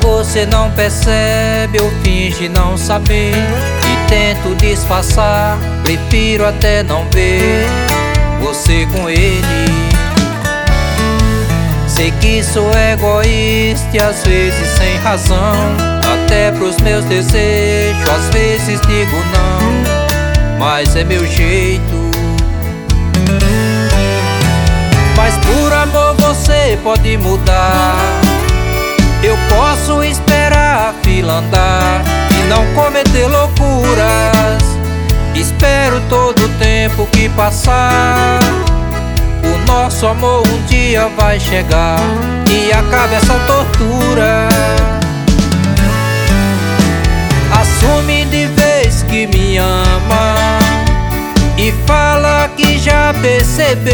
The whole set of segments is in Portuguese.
Você não percebe ou finge não saber, e tento disfarçar, prefiro até não ver você com ele. Sei que sou egoísta e às vezes sem razão, até pros meus desejos às vezes digo não, mas é meu jeito. Mas por amor você pode mudar, eu posso esperar a fila andar e não cometer loucuras. Espero todo o tempo que passar, o nosso amor um dia vai chegar e acaba essa tortura. Assume de vez que me ama e fala que já percebeu.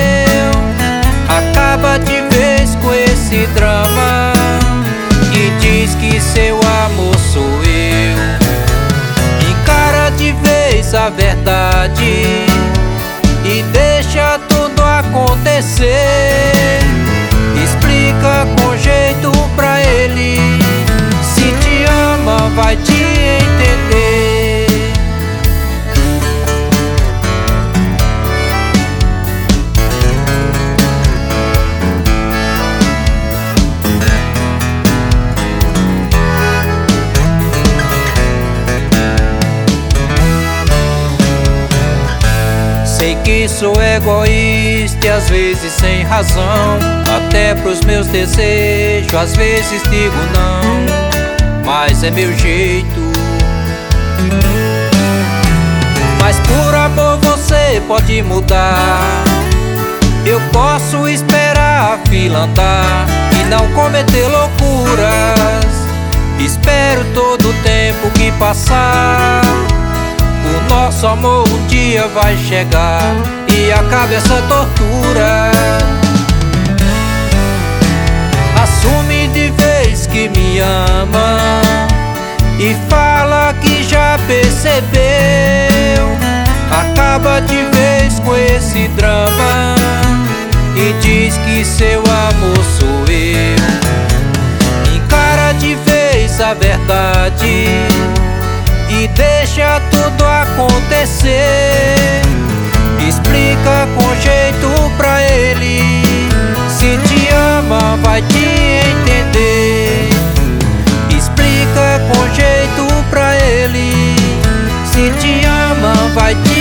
Acaba de vez com esse drama e diz que seu amor sou eu. Encara de vez a verdade e deixa tudo acontecer. Explica com jeito pra ele, se te ama vai te entender. Sei que sou egoísta e às vezes sem razão, até pros meus desejos às vezes digo não, mas é meu jeito. Mas por amor você pode mudar, eu posso esperar a fila andar e não cometer loucuras. Espero todo o tempo que passar, o nosso amor um dia vai chegar e acaba essa tortura. Assume de vez que me ama e fala que já percebeu. Acaba de vez com esse drama e diz que seu amor sou eu. Encara de vez a verdade e deixa tudo acontecer. Explica com jeito pra ele, se te ama vai te entender. Explica com jeito pra ele, se te ama vai te